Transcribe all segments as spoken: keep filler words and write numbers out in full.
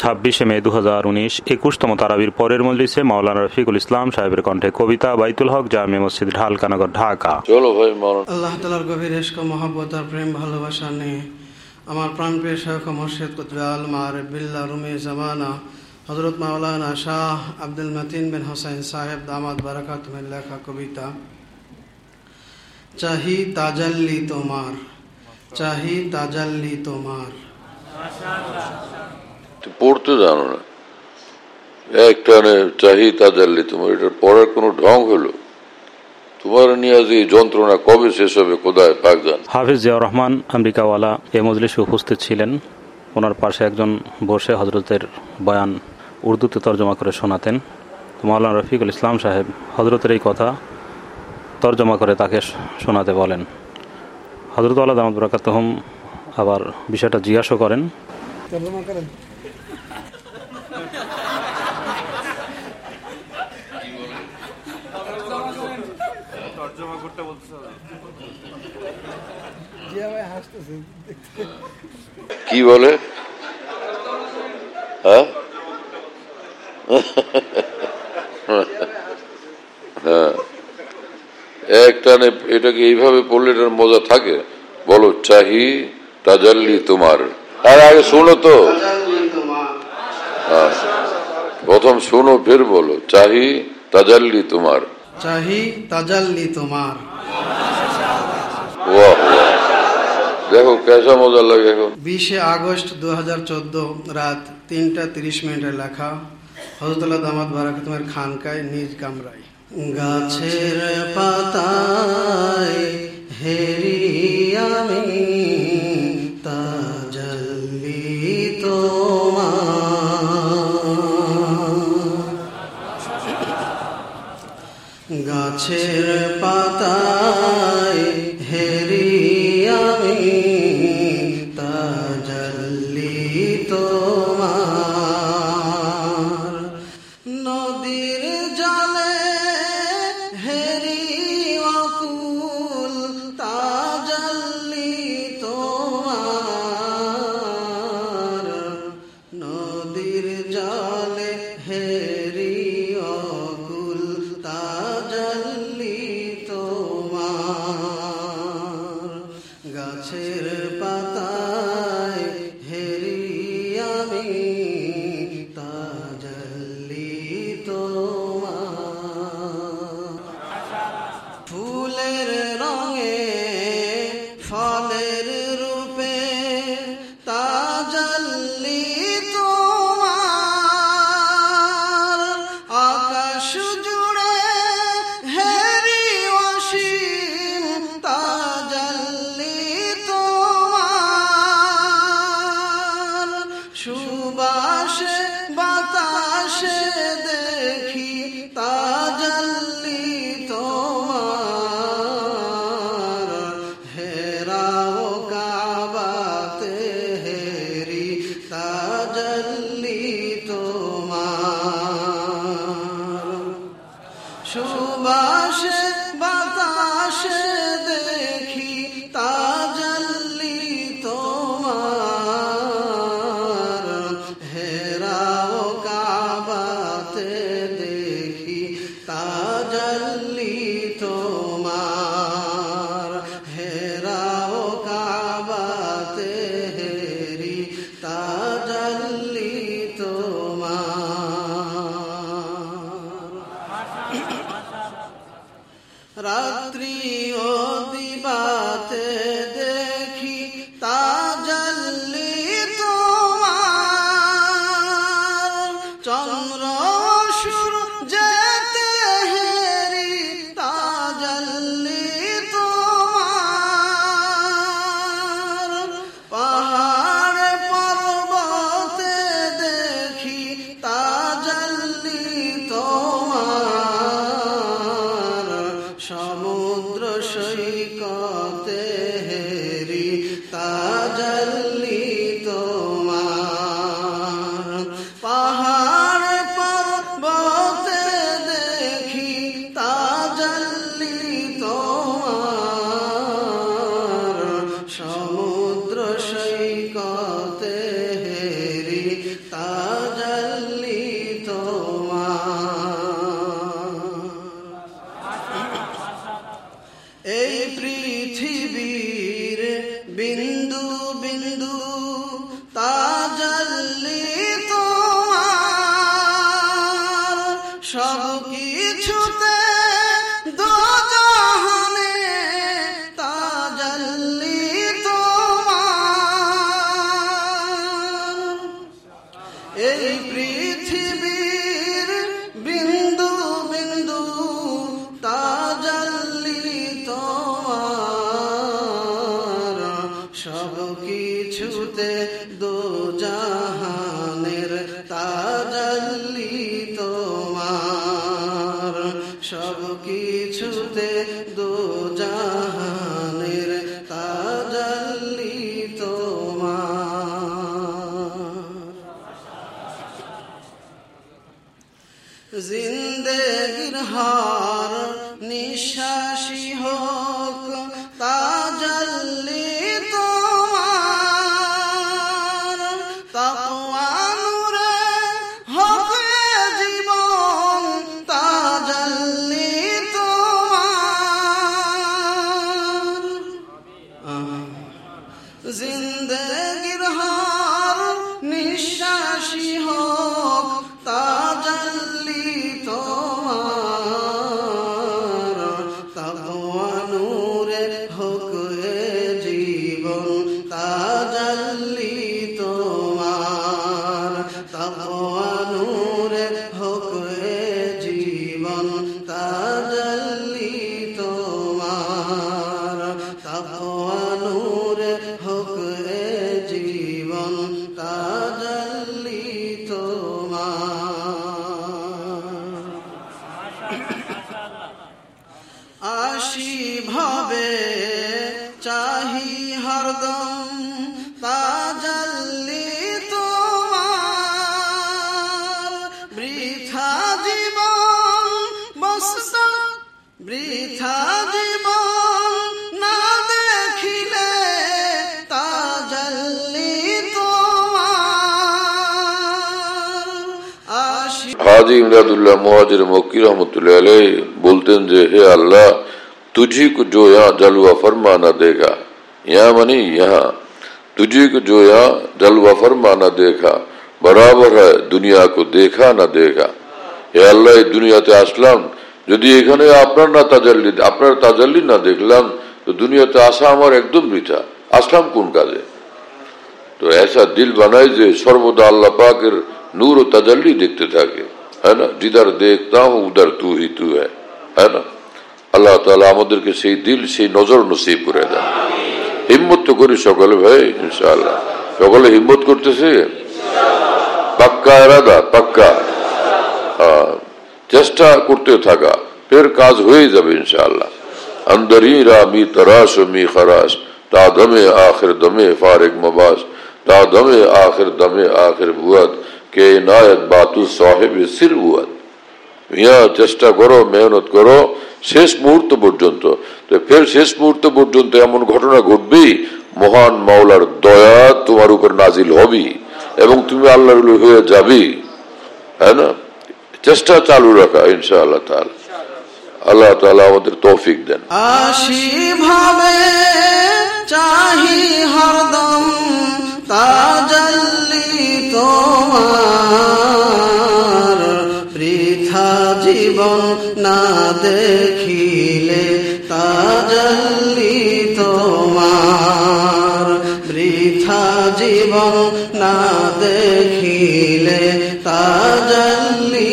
ছাব্বিশে মে দু হাজার উনিশ একুশতম তারাবির পরের মজলিসে মাওলানা রফিকুল ইসলাম সাহেবের কণ্ঠে কবিতা বাইতুল হক জামে মসজিদ ঢালকানগর, ঢাকা। চলো ভাই মাওলানা। আল্লাহ তাআলার গভীর ইশক ও মহব্বত আর প্রেম ভালোবাসা নিয়ে আমার প্রাণপ্রিয় শায়খ ও মুর্শিদ কুতুবুল মাআরিফ বিল্লাহ রুমি জামানা হযরত মাওলানা শাহ আব্দুল মতিন বিন হোসেন সাহেব দামাত বারাকাতুহুর লেখা কবিতা চাহি তাজাল্লি তোমার, চাহি তাজাল্লি তোমার। পড়তে জানো না, একটা চাহি তাজাল্লি তোমার, এটা পড়ার কোনো ঢং হলো? তোমার নিয়াজি যন্ত্রণা কবে শেষ হবে খোদায় পাক জানে। হাফিজ জিয়াউর রহমান আমেরিকাওয়ালা এই মজলিসে উপস্থিত ছিলেন। ওনার পাশে একজন বসে হজরতের বয়ান উর্দুতে তর্জমা করে শোনাতেন। মাওলানা রফিকুল ইসলাম সাহেব হজরতের এই কথা তর্জমা করে তাকে শোনাতে বলেন। হজরত আল্লাহ দামাত বারাকাতুহুম আবার বিষয়টা জিজ্ঞাসা করেন। তর্জমা করেন। কি বলে? হ্যাঁ হ্যাঁ একটানে এটাকে এইভাবে পড়লে এটার মজা থাকে। বলো চাহি তাজাল্লি তোমার। আর আগে শোনো তো, প্রথম শোনো ফের বলো চাহি তাজাল্লি তোমার, চাহি তাজাল্লি তোমার। বাহ বাহ, দেখো কেসা মজা লাগে। এখন বিশে আগস্ট দু হাজার চোদ্দ রাত তিনটা তিরিশ মিনিটের লেখা হযরত দামাত বারাকাতুহুর খানকায় নিজ কামরায়। গাছের পাতায় হেরি আমি তাজাল্লি তোমার, গাছের পাতায় হেরি আমি তাজাল্লি তোমার, নদীর জলে হেরি অকুল তাজাল্লি তোমার, নদীর জলে হেরি অকুল তাজাল্লি তোমার, গাছের পাতায় হেরি আমি তাজাল্লি তোমার, ফুলের রঙে ফলের রূপে তাজাল্লি তোমার, আকাশ জুড়ে হেরি অসীম তাজাল্লি তোমার, সুবাসে বাতাসে দেখি তাজাল্লি তোমার, হেরাও কাবাতে হেরি তাজাল্লি তোমার, সুবাসে বাতাসে দেখি তাজাল্লি তোমার, হেরাও কাবাতে দেখি তাজাল্লি তোমার, হেরাও কাবাতে হেরি তাজাল্লি তোমার। তাজাল্লি এই পৃথিবীর বিন্দু বিন্দু তাজাল্লি তোমার সব কিছুতে দোজাহানে তাজাল্লি তোমার এই পৃথিবীর বিন্দু বিন্দু তাজাল্লি তোমার সব কিছুতে দোজাহানের তাজাল্লি তোমার সব কিছুতে দোজাহানের তাজাল্লি তোমার জিন্দেগির হার নিঃশ্বাসী হোক তাজাল্লি তোমার তাকওয়া নূরে হোক জীবন তাজাল্লি তোমার জিন্দেগির হার নিঃশ্বাসী হোক তাজাল্লি তোমার তাকওয়া নূরে হোক জীবন তাজাল্লি তোমার তাকওয়া নূরে হোক জীবন তাজাল্লি তোমার তাকওয়া নূরে হোক জীবন তাজাল্লি তোমার আশি ভাবে চাহি হরদম তাজাল্লি তোমার বৃথা জীবন বস্ত বৃথা জীবন না দেখিলে তাজাল্লি তোমার আশি हाजी इमदादुल्लाह मुहाजिर मक्की रहमतुल्लाह अलैह बोलते हैं जे हे अल्लाह तुझी को जो यहाँ जलवा फरमा न देगा यहाँ मनी यहाँ तुझी को जो यहाँ जलवा फरमा न देखा बराबर है दुनिया को देखा न देखा हे अल्लाह এই দুনিয়াতে আসলাম যদি এখানে আপনার না তাজাল্লি আপনার তাজাল্লি না দেখলাম তো দুনিয়াতে আসা আমার একদম বৃথা আসলাম কোন কাজে तो ऐसा दिल बनाए जे सर्वदा अल्लाह पाकेर नूर और तजल्ली देखते থাকে है ना जिधर देखता हूँ उधर तू ही तू है है ना আল্লাহ তাআলা আমাদেরকে সেই দিল সেই নজর নসিব করে দেন হিম্মত তো করি সকলে ভাই ইনশাআল্লাহ সকলে হিম্মত করতেছে ইনশাআল্লাহ পাক্কা ইরাদা পাক্কা চেষ্টা করতে থাকা फिर কাজ হয়ে যাবে ইনশাআল্লাহ अंदरी रामी तराश मी खराश ता दमे आखिर दमे फारिग मबाश ता दमे आखिर दमे आखिर बुआद के इनायत बातु साहिब सिर बुआद यहाँ চেষ্টা করো মেহনত করো শেষ মুহূর্ত পর্যন্ত তো ফের শেষ মুহূর্ত পর্যন্ত এমন ঘটনা ঘটবেই মহান মাওলার দয়া তোমার উপর নাজিল হবে এবং তুমি আল্লাহর ওলি হয়ে যাবে है ना চেষ্টা চালু রাখা ইনশাআল্লাহ তাআলা আল্লাহ তাআলা আমাদের তৌফিক দেন আশি ভাবে চাহি হরদম তাজাল্লি তোমার বৃথা জীবন না দেখিলে তাজাল্লি তোমার বৃথা জীবন না দেখিলে তাজাল্লি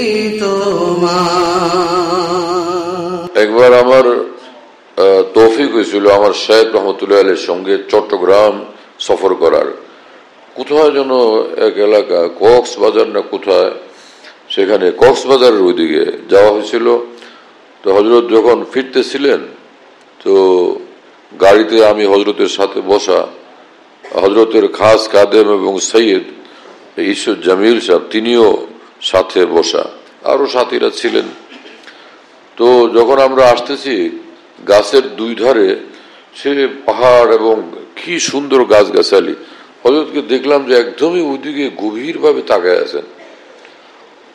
তোমার একবার আমার তৌফিক হয়েছিল আমার শেখ রহমতুল্লাহ আলাইহির সঙ্গে চট্টগ্রাম সফর করার কোথায় যেন এক এলাকা কক্সবাজার না কোথায় সেখানে কক্সবাজারের ওইদিকে যাওয়া হয়েছিল তো হযরত যখন ফিরতেছিলেন তো গাড়িতে আমি হযরতের সাথে বসা হযরতের খাস খাদেম এবং সৈয়দ ঈশ্বর জামিল সাহেব তিনিও সাথে বসা আরো সাথীরা ছিলেন তো যখন আমরা আসতেছি গাছের দুই ধারে সে পাহাড় এবং কি সুন্দর গাছগাছালি হযরতকে দেখলাম যে একদমই ওইদিকে গভীরভাবে তাকায় আছেন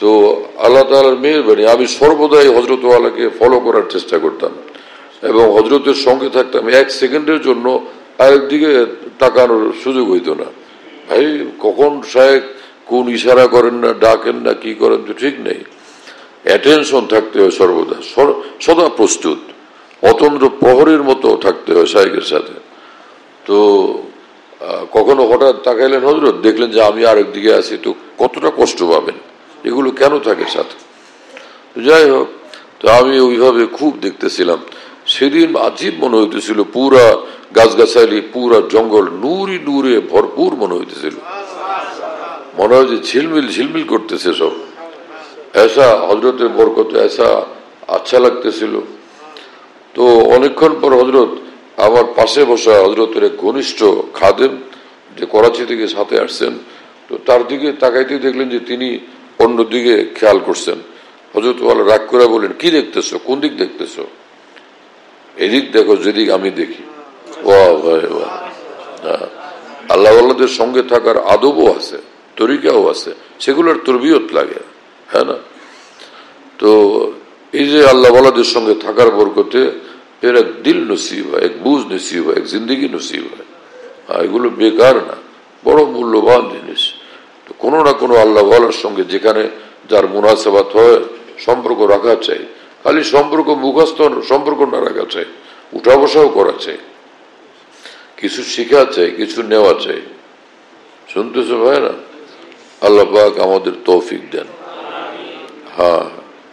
তো আল্লাহ তাআলার মেহেরবানি আমি সর্বদাই হযরত ওয়ালাকে ফলো করার চেষ্টা করতাম এবং হযরতের সঙ্গে থাকতাম। এক সেকেন্ডের জন্য আরেকদিকে তাকানোর সুযোগ হইতো না। ভাই কখন শায়েখ কোন ইশারা করেন না, ডাকেন না, কি করেন তো ঠিক নেই। অ্যাটেনশন থাকতে হয় সর্বদা, সদা প্রস্তুত, অতন্দ্র প্রহরীর মতো থাকতে হয় শায়েখের সাথে। তো কখনো হঠাৎ তাকাইলেন হযরত, দেখলেন যে আমি আরেক দিকে আছি, তো কতটা কষ্ট পাবেন, এগুলো কেন থাকে সাথে। যাই হোক, তো আমি ওইভাবে খুব দেখতেছিলাম। সেদিন আজীব মনে হইতেছিল, পুরা গাছগাছালি, পুরা জঙ্গল নূরি নূরে ভরপুর মনে হইতেছিল, মনে হয় যে ঝিলমিল ঝিলমিল করতেছে সব। এসা হযরতের বরকত এসা আচ্ছা লাগতেছিল। তো অনেকক্ষণ পর হযরত আমার পাশে বসা হযরতের এক ঘনিষ্ঠ খাদেম, যে করাচি থেকে সাথে আসছেন, তো তার দিকে তাকাইতে দেখলেন যে তিনি অন্যদিকে খেয়াল করছেন। হযরত ওয়ালা রাগ করে বলেন, কি দেখতেছো, কোন দিক দেখতেছো? এদিক দেখো যেদিক আমি দেখি। বাহ ভাই বাহ। আল্লাহ ওয়ালাদের সঙ্গে থাকার আদবও আছে, তরিকাও আছে, সেগুলোর তরবিয়ত লাগে, হ্যাঁ না? তো এই যে আল্লাহ ওয়ালাদের সঙ্গে থাকার বরকতে এর এক দিল নসিব হয়, এক বুঝ নসিব হয়, এক জিন্দগি নসিব হয়। এগুলো বেকার না, বড় মূল্যবান জিনিস। তো কোনো না কোনো আল্লাহ ওয়ালার সঙ্গে যেখানে যার মুনাসাবাত হয়, সম্পর্ক রাখা চাই। খালি সম্পর্ক মুখস্থ সম্পর্ক না রাখা চাই, উঠা বসাও করা চাই, কিছু শিখা চাই, কিছু নেওয়া চাই। শুনতেছো ভাই না? আল্লাহ পাক আমাদের তৌফিক দেন। হ্যাঁ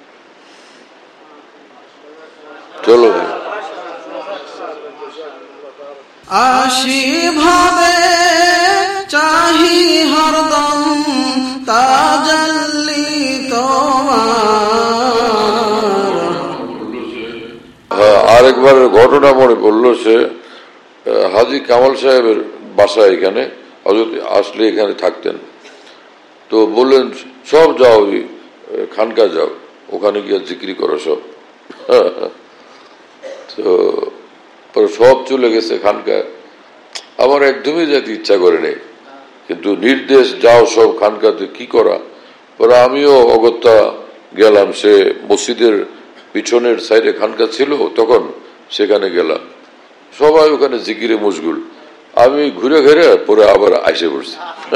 চলো ভাই। আশি ভাবে চাহি হরদম তাজাল্লি তোমার। হ্যাঁ, আরেকবার ঘটনা মনে পড়লো, সে হাজী কামাল সাহেবের বাসা এখানে, হযরত আসলে এখানে থাকতেন। তো বললেন সব যাও, খানকা যাও, ওখানে গিয়ে জিকির করো সব। তো সব চলে গেছে খানকায়। আমার একদমই যেতে ইচ্ছা করে নেই, কিন্তু নির্দেশ যাও সব খানকাতে, কি করা। পরে আমিও অগত্যা গেলাম। সে মসজিদের পিছনের সাইডে খানকা ছিল, তখন সেখানে গেলাম। সবাই ওখানে জিকিরে মশগুল, আমি ঘুরে ঘুরে পরে আবার আইসে পড়ছি।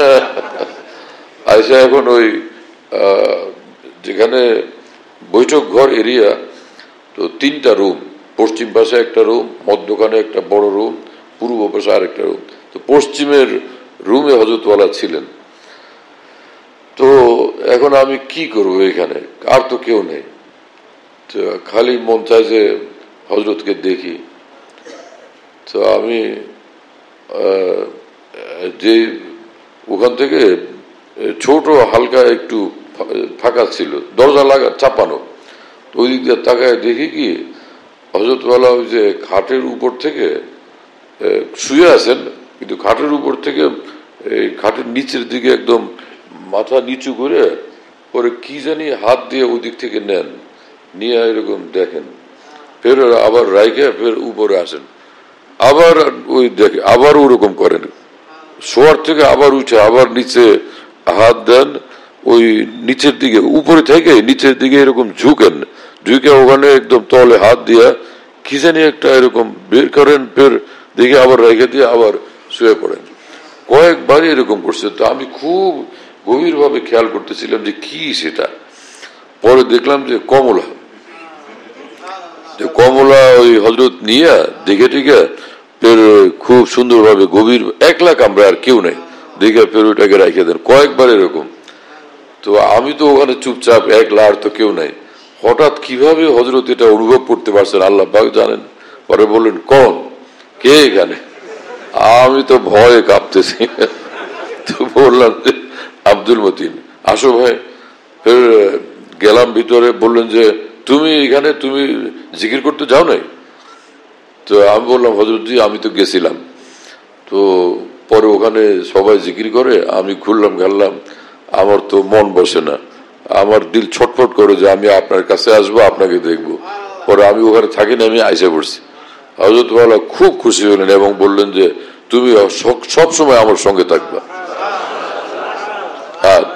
আইসা এখন ওই যেখানে বৈঠক ঘর এরিয়া, তো তিনটা রুম, পশ্চিম পাশে একটা রুম, মধ্যখানে একটা বড় রুম, পূর্ব পাশে আরেকটা রুম। তো পশ্চিমের রুমে হযরত ওয়ালা ছিলেন। তো এখন আমি কি করবো এখানে, আর তো কেউ নেই। তো খালি মন চায় যে হযরতকে দেখি। তো আমি যে ওখান থেকে ছোট হালকা একটু ফাঁকা ছিল, দরজা লাগা চাপানো, তো ওই দিক দিয়ে তাকায় দেখি কি হযরত ওয়ালা ওই যে খাটের উপর থেকে শুয়ে আছেন, কিন্তু খাটের উপর থেকে এই খাটের নিচের দিকে একদম মাথা নিচু করে পরে কি জানি হাত দিয়ে ওই দিক থেকে নেন, নিয়ে এরকম দেখেন, ফের আবার রাইখে ফের উপরে আসেন, আবার ওই দেখে, আবার ওরকম করেন, শোয়ার থেকে আবার উঠে আবার নিচে হাত দেন, ওই নিচের দিকে, উপরে থেকে নিচের দিকে এরকম ঝুঁকেন, ঝুঁকে ওখানে একদম তলে হাত দিয়া কি জানি একটা এরকম বের করেন, ফের দেখে আবার রেখে দিয়ে আবার শুয়ে পড়েন। কয়েকবারই এরকম করছে। তো আমি খুব গভীর ভাবে খেয়াল করতেছিলাম যে কি সেটা। পরে দেখলাম যে কমলা, কমলা ওই হযরত নিয়ে দেখে টিকে ফের খুব সুন্দর ভাবে গভীর, একলা কামরা আর কেউ নেই, দেখে ফের ওইটাকে রেখে দেন। কয়েকবার এরকম। তো আমি তো ওখানে চুপচাপ, একলা, আর তো কেউ নাই। হঠাৎ কিভাবে হযরত এটা অনুভব করতে পারছেন আল্লাহ পাক জানেন। পরে বললেন, কোন কে এখানে? আমি তো ভয়ে কাঁপতেছি। তো বললাম যে আব্দুল মতিন, আসো ভাই। ফের গেলাম ভিতরে, বললেন যে তুমি এখানে তুমি জিকির করতে যাও নাই? তো আমি বললাম, হযরত জি আমি তো গেছিলাম। তো পরে ওখানে সবাই জিকির করে, আমি ঘুরলাম ঘারলাম, আমার তো মন বসে না, আমার দিল ছটফট করে যে আমি আপনার কাছে আসবো, আপনাকে দেখবো। পরে আমি ওখানে থাকি না, আমি আইসা পড়ছি। হযরত ওয়ালা খুব খুশি হলেন এবং বললেন যে তুমি সব সময় আমার সঙ্গে থাকবা। হ্যাঁ,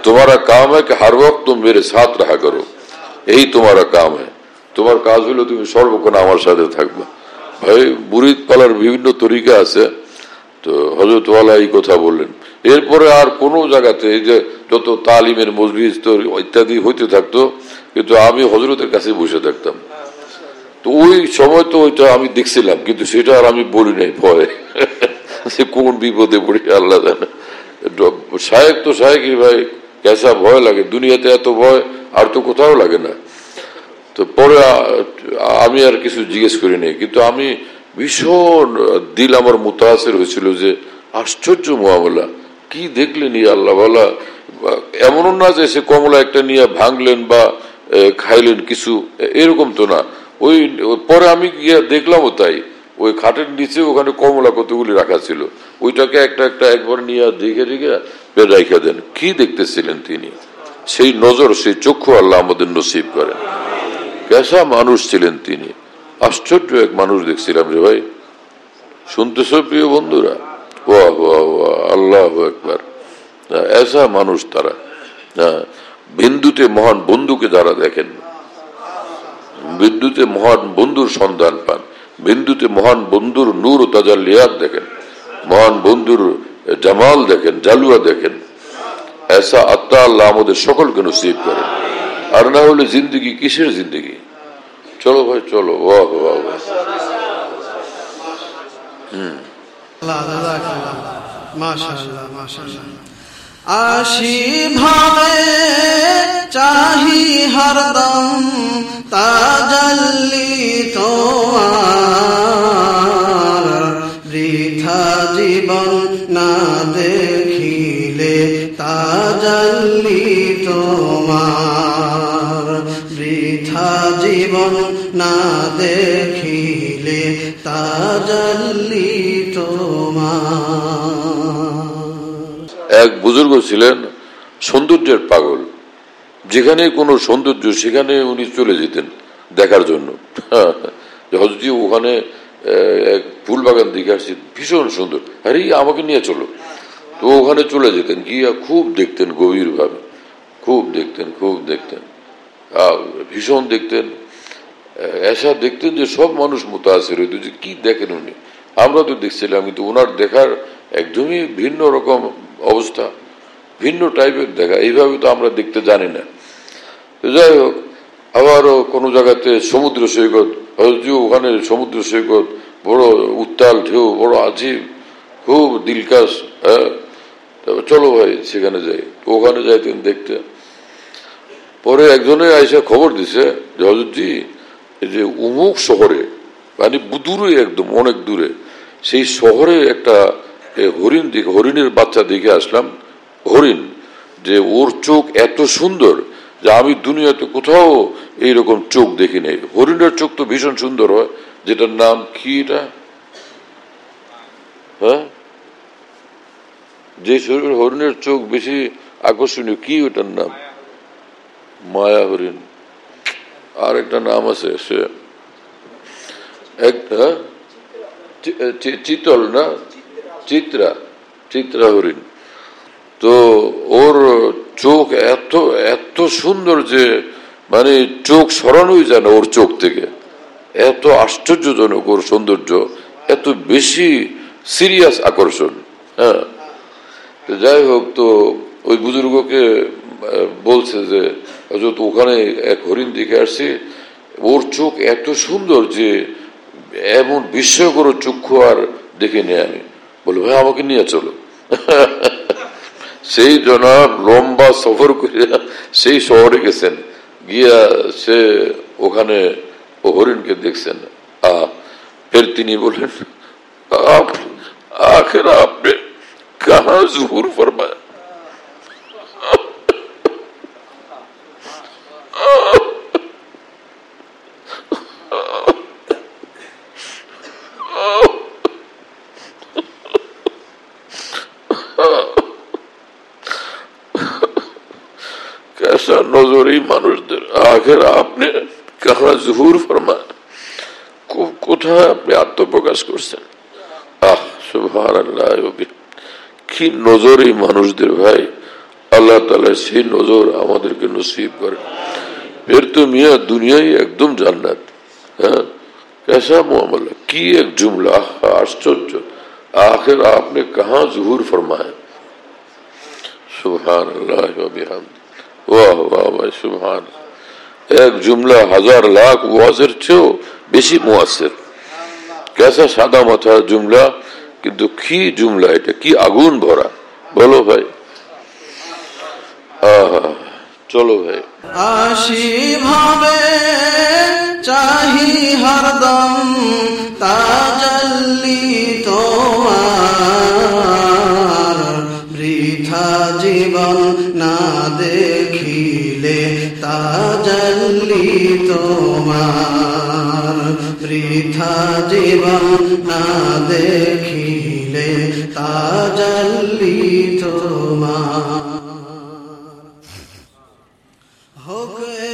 तुम्हारा काम है कि हर वक्त तुम मेरे साथ रहा करो, यही तुम्हारा काम है। তোমার কাজ হলো তুমি সর্বক্ষণ আমার সাথে থাকবে। ভাই মুরিদ পালার বিভিন্ন তরিকা আছে, তো হযরত ওয়ালা এই কথা বললেন। এরপরে আর কোন জায়গাতে এই যে যত তালিমের মজলিস তো ইত্যাদি হইতে থাকতো, কিন্তু আমি হযরতের কাছে বসে থাকতাম। তো ওই সময় তো ওইটা আমি দেখছিলাম, কিন্তু সেটা আর আমি বলি নাই ভয় সে কোন বিপদে পড়ি আল্লাহ জানে। শায়েক তো শায়েকই ভাই, কেসা ভয় লাগে, দুনিয়াতে এত ভয় আর তো কোথাও লাগে না। তো পরে আমি আর কিছু জিজ্ঞেস করি নাই, কিন্তু আমি ভীষণ দিল আমার মুতাসির হয়েছিল যে আশ্চর্য মুআমালা, কি দেখলেন আল্লাহ বলা। এমনও না যে সে কমলা একটা নিয়ে ভাঙলেন বা খাইলেন কিছু, এরকম তো না। ওই পরে আমি গিয়ে দেখলামও তাই, ওই খাটের নিচে ওখানে কমলা কতগুলি রাখা ছিল, ওইটাকে একটা একটা একবার নিয়ে দেখে দেখে রেখে দেন। কি দেখতেছিলেন তিনি, সেই নজর সেই চক্ষু আল্লাহ আমাদের নসিব করেন। কেসা মানুষ ছিলেন তিনি, আশ্চর্য এক মানুষ দেখছিলাম রে ভাই। শুনতেছ প্রিয় বন্ধুরা? ওয়াহ ওয়াহ ওয়াহ, আল্লাহু আকবার। এসা মানুষ তারা। বিন্দুতে মহান বন্ধুকে যারা দেখেন, বিন্দুতে মহান বন্ধুর সন্ধান পান, বিন্দুতে মহান বন্ধুর নূর ও তাজাল্লিয়াত দেখেন, মহান বন্ধুর জামাল দেখেন, জালুয়া দেখেন, এসা আত্মা আল্লাহ আমাদের সকলকে নসিব করেন। আর না হলে জিন্দগি কিসের জিন্দগি? চলো ভাই চলো। ওয়াহ ওয়াহ ওয়াহ। হুম, মাশাআল্লাহ মাশাআল্লাহ। আশি ভাবে চাহি হরদম তাজাল্লি তোমার, বৃথা জীবন না দেখিলে তাজাল্লি তোমার, বৃথা জীবন না দেখিলে তাজাল্লি তোমার। এক বুজুর্গ ছিলেন সৌন্দর্যের পাগল, যেখানে কোনো সৌন্দর্য সেখানে উনি চলে যেতেন দেখার জন্য। হযরত ওখানে এক ফুল বাগান দেখে আসছে, ভীষণ সুন্দর, আরে আমাকে নিয়ে চলো। তো ওখানে চলে যেতেন, গিয়া খুব দেখতেন গভীর ভাবে, খুব দেখতেন খুব দেখতেন ভীষণ দেখতেন। এসা দেখতেন যে সব মানুষ মুতাসির হইত যে কি দেখেন উনি। আমরা তো দেখছিলাম, কিন্তু ওনার দেখার একদমই ভিন্ন রকম অবস্থা, ভিন্ন টাইপের দেখা, এইভাবে তো আমরা দেখতে জানি না। যাই হোক, আবারও কোনো জায়গাতে সমুদ্র সৈকত, ওখানে সমুদ্র সৈকত বড় উত্তাল ঢেউ, বড় আজীব, খুব দিলকাশ। হ্যাঁ, চলো ভাই সেখানে যাই। ওখানে যাইতেন দেখতে। পরে একজনে আইসা খবর দিছে যে হযরতজি এই যে উমুক শহরে, মানে দূরে একদম অনেক দূরে, সেই শহরে একটা হরিণ দিকে, হরিণের বাচ্চা দেখে আসলাম। হরিণ যে ওর চোখ এত সুন্দর যে আমি দুনিয়াতে কোথাও এইরকম চোখ দেখি নাই। হরিণের চোখ তো ভীষণ সুন্দর হয়, যেটার নাম কি, এটা হ্যাঁ যে হরিণের চোখ বেশি আকর্ষণীয়, কি ওটার নাম? মায়া হরিণ। আর একটা নাম আছে, সে একটা চিতল না, চিত্রা, চিত্রা হরিণ। তো ওর চোখ এত এত সুন্দর যে মানে চোখ সরানোই যায় না ওর চোখ থেকে, এত আশ্চর্যজনক ওর সৌন্দর্য, এত বেশি সিরিয়াস আকর্ষণ। হ্যাঁ, যাই হোক, তো ওই বুজুর্গকে বলছে যে হযরত ওখানে এক হরিণ দেখে আসছি, ওর চোখ এত সুন্দর যে এমন বিস্ময়কর চক্ষু আর দেখে নিয়ে আমি। বলে ভাই আমাকে নিয়ে চলো। সেই জনাব লম্বা সফর করে সেই শহরে গেছেন, গিয়া সে ওখানে ও হরিণকে দেখছেন। আহ ফের তিনি বললেন, আখের আপনি কাহা জুহুর ফরমায়া? कैसा नजर ही মানুষদের, আখের আপনি কাহা জুহুর ফরমায়া, কোথায় আপনি আত্মপ্রকাশ করছেন? আহ সুবহানাল্লাহ, কি নজর এই মানুষদের ভাই। अल्लाह ताला সেই নজর আমাদেরকে নসিব করে। फिर तो मियाँ दुनिया ही एकदम जन्नत है। कैसा मुआमला, की एक जुमला, आश्चर्य। आखिर आपने कहाँ ज़ुहूर फरमाया। सुभान अल्लाह व बिहम्दी, वाह वाह वाह, सुभान। एक जुमला हजार लाख मुआसिर छो बेशी मुआसिर। कैसा सादा माथा जुमला, किन्तु की जुमला এটা কি আগুন ভরা। বলো ভাই। हाँ चलो भाई। आशी भावे चाही हरदम ताजल्ली तोमार, बृथा जीवन ना देखिले ताजल्ली तोमार, बृथा जीवन ना देखिले ताजल्ली तोमार। হোক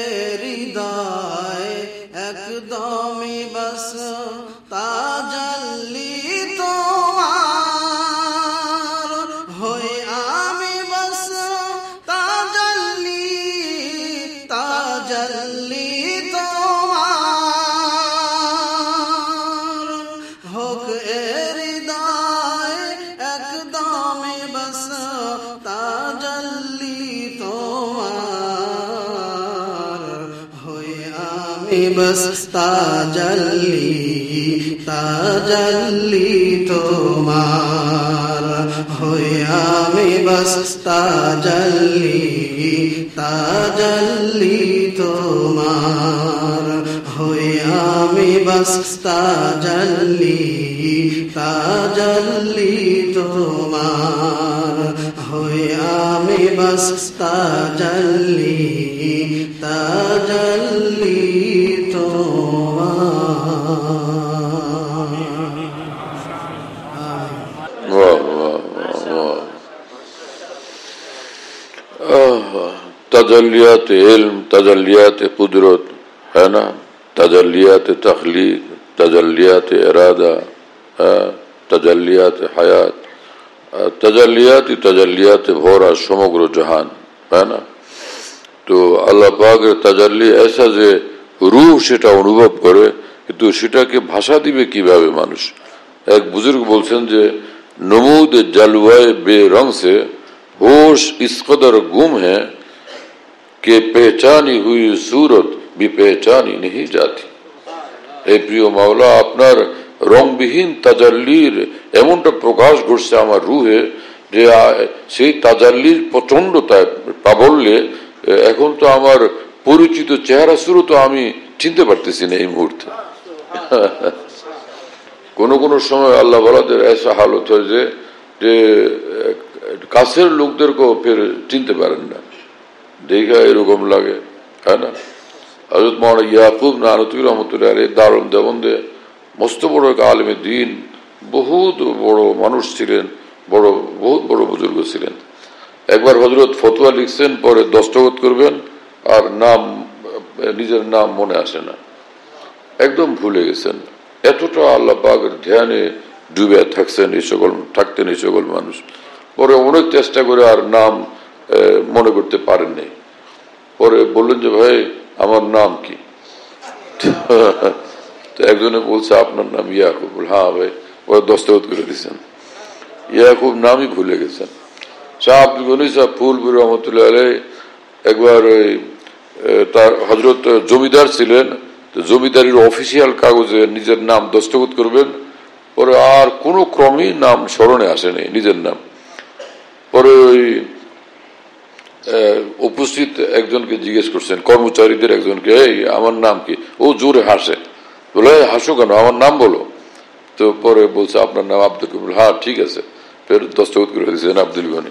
হৃদয় একদমই বস তাজাল্লি তোমার, হই আমি বস তাজাল্লি তাজাল্লি তোমার, হোক হৃদয় একদমই বস তাজাল্লি बस ताजल्ली ताजल्ली तोमार, होया में बस ताजल्ली ताजल्ली तोमार, होया में बस ताजल्ली ताजल्ली तोमार, होया में बस ताजल्ली ताजल्ली तजल्लियात इल्म, तजल्लियात कुदरत है ना, तजल्लियात तख्लीक, तजल्लियात इरादा, तजल्लियात हयात, तजल्लियात तजल्लियात भरा समग्र जहान है ना। तो আল্লাহ পাকের তাজাল্লি ऐसा যে রূহ সেটা অনুভব করে, কিন্তু সেটাকে ভাষা দিবে কিভাবে মানুষ। এক বুজুর্গ বলছেন যে নমুদ জলওয়ায়ে বেরंग से होश इस कदर गुम है कि पहचानी हुई सूरत भी पहचानी नहीं जाती। এই প্রিয় মাওলা, আপনার রংবিহীন তাজাল্লির এমনটা প্রকাশ ঘটছে আমার রুহে যে সেই তাজাল্লির প্রচন্ডতায় প্রাবল্যে এখন তো আমার পরিচিত চেহারা শুরু তো আমি চিনতে পারতেছি না এই মুহূর্তে। কোন কোন সময় আল্লাহ ওয়ালাদের ऐसा हालत হয় যে যে কাছের লোকদেরকেও ফের চিনতে পারেন না, দেখা এরকম লাগে है ना। হযরত মাওলানা ইয়াকুব নানুতুবি রহমাতুল্লাহ আলাইহি দারুল দেওবন্দে মস্ত বড় এক আলেমে দ্বীন, বহুত বড় মানুষ ছিলেন, বড় বহুত বড় বুজুর্গ ছিলেন। একবার হযরত ফতোয়া লিখছেন, পরে দস্তখত করবেন আর নাম নিজের নাম মনে আসে না, একদম ভুলে গেছেন। এতটা আল্লাহ পাকের ধ্যানে ডুবে থাকছেন এই সকল থাকতেন এই সকল মানুষ। পরে অনেক চেষ্টা করে আর নাম মনে করতে পারেননি। পরে বললেন যে ভাই আমার নাম কি? তো একজনে বলছে আপনার নাম ইয়াকুব। হ্যাঁ ভাই, ওরা দস্তখত করে দিচ্ছেন, ইয়াকুব নামই ভুলে গেছেন। শাহ আব্দুল গনি সাহেব ফুলপুর রহমতুল্লাহ আলাইহি একবার ওই তার হযরত জমিদার ছিলেন, তো জমিদারির অফিসিয়াল কাগজে নিজের নাম দস্তখত করবেন, পরে আর কোনো ক্রমেই নাম স্মরণে আসেনি নিজের নাম। পরে ওই উপস্থিত একজনকে জিজ্ঞেস করছেন, কর্মচারীদের একজনকে, এই আমার নাম কি? ও জোরে হাসে, বলে হাসো কেন, আমার নাম বলো। তো পরে বলছে আপনার নাম আব্দুল গনি। হ্যাঁ ঠিক আছে, ফের দস্তখত করে দিয়েছেন আব্দুল গনি।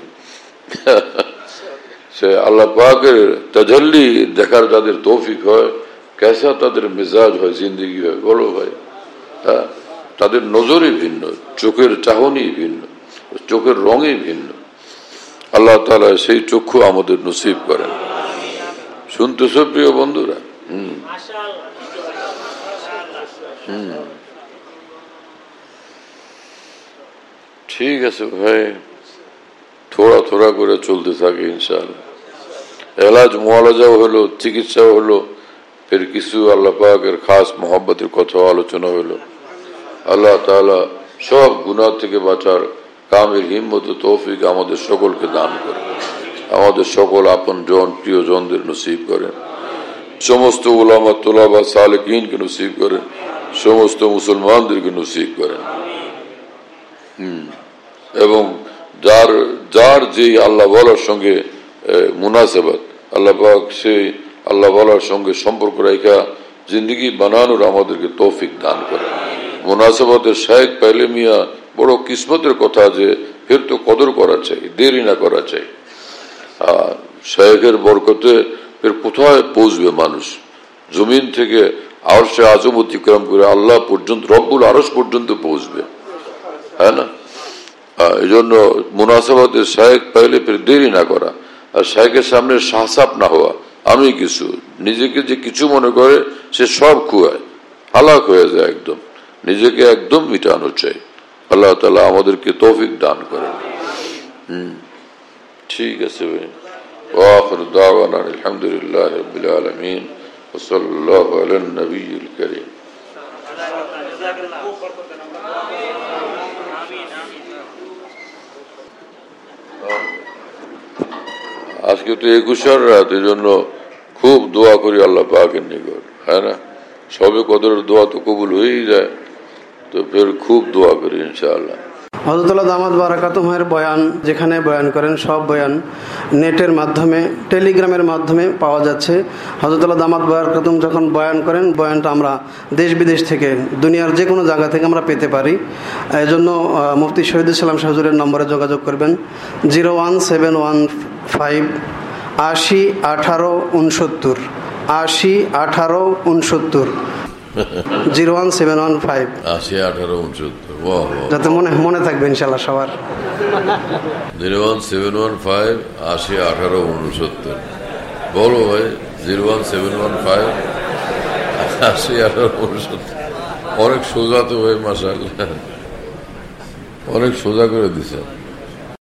সে আল্লাহ পাকের তাজাল্লি দেখার যাদের তৌফিক হয়, কেসা তাদের মেজাজ হয়, জিন্দগি হয় বলো ভাই। হ্যাঁ, তাদের নজরই ভিন্ন, চোখের চাহনি ভিন্ন, চোখের রঙই ভিন্ন। আল্লাহ তাআলা সেই চক্ষু আমাদের নসিব করেন। শুনতেছ প্রিয় বন্ধুরা? হম হম ঠিক আছে ভাই, থোড়া থোড়া করে চলতে থাকে ইনশাআল্লাহ। এলাজ মুআলাজাও হলো, চিকিৎসাও হলো, ফের কিছু আল্লাহ পাকের খাস মোহাব্বতের কথা আলোচনা হলো। আল্লাহ তাআলা সব গুনাহ থেকে বাঁচার কামের হিম্মত ও তৌফিক আমাদের সকলকে দান করেন, আমাদের সকল আপন জন প্রিয় জনদের নসিব করেন, সমস্ত উলামা তুলাবা সালেকিনকে নসিব করেন, সমস্ত মুসলমানদেরকে নসিব করেন। হম এবং যার যার যে আল্লাহ বলার সঙ্গে মুনাসাবাত, আল্লাহ পাক সেই আল্লাহ বলার সঙ্গে সম্পর্ক রেখা জিন্দগি বানানোর আমাদেরকে তৌফিক দান করেন। মুনাসাবাতের শায়েখ পাইলে মিয়া বড় কিসমতের কথা, যে ফের তো কদর করা চাই, দেরি না করা চাই। আর শায়েখের বরকতে ফের কোথায় পৌঁছবে মানুষ, জমিন থেকে আরশে আজম অতিক্রম করে আল্লাহ পর্যন্ত, রব্বুল আরশ পর্যন্ত পৌঁছবে, হ্যাঁ না? এই জন্য মুনাসাবাতের শায়েখ পাইলে ফের দেরি না করা, আর শায়েখের সামনে শাহসাপ না হওয়া, আমি কিছু, নিজেকে যে কিছু মনে করে সে সব খুয়ায়, হালাক হয়ে যায় একদম। নিজেকে একদম মিটানো চাই। আল্লাহ তাআলা আমাদেরকে তৌফিক দান করেন। হম ঠিক আছে ভাই। ওয়াখির দাওয়ানা আলহামদুলিল্লাহি রাব্বিল আলামিন ওয়া সাল্লাল্লাহু আলান নবিয়্যিল কারীম। আজকে তো একুশের রাত, এই জন্য খুব দোয়া করি আল্লাহ পাকের নিকট, হ্যাঁ না? সবে কদরের দোয়া তো কবুল হয়েই যায়, তো ফের খুব দোয়া করি ইনশাআল্লাহ। হযরতুল্লাহ দামাত বারাকাতুহুর বয়ান যেখানে বয়ান করেন, সব বয়ান নেটের মাধ্যমে, টেলিগ্রামের মাধ্যমে পাওয়া যাচ্ছে। হযরতুল্লাহ দামাত বারাকাতুহু যখন বয়ান করেন, বয়ানটা আমরা দেশ বিদেশ থেকে, দুনিয়ার যে কোনো জায়গা থেকে আমরা পেতে পারি। এই জন্য মুফতি শহীদুল ইসলাম শাহ হুজুরের নম্বরে যোগাযোগ করবেন, zero one seven one five আশি আঠারো উনসত্তর আশি আঠারো উনসত্তর zero one seven one five আশি আঠারো উনসত্তর যাতে মনে মনে থাকবে ইনশাল্লাহ সবার। Zero one seven one five আশি আঠারো উনসত্তর বলো ভাই। Zero one seven one five আশি আঠারো উনসত্তর অনেক সোজা তো ভাই, মাশাআল্লাহ, অনেক সোজা করে দিছে।